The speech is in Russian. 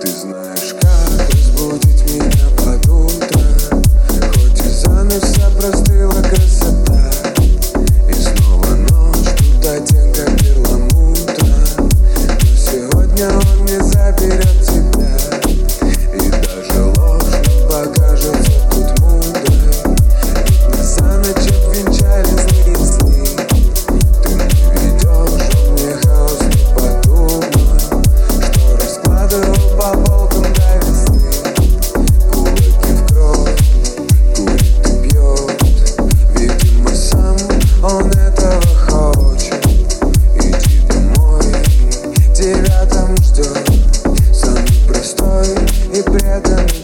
Ты знаешь, как разбудить меня под утро, хоть и за ночь вся простыла красота. И снова ночь, тут оттенка перламутра, но сегодня он не заберет тебя. И даже ложь не покажется тут мудрой, ведь нас за ночь обвенчали злые сны. Ты мне ведешь, а мне хаос не подумал, что раскладывал по полкам до весны. Кулаки в кровь, курит и пьет, видимо сам он этого хочет. Иди домой, тебя там ждет самый простой и преданный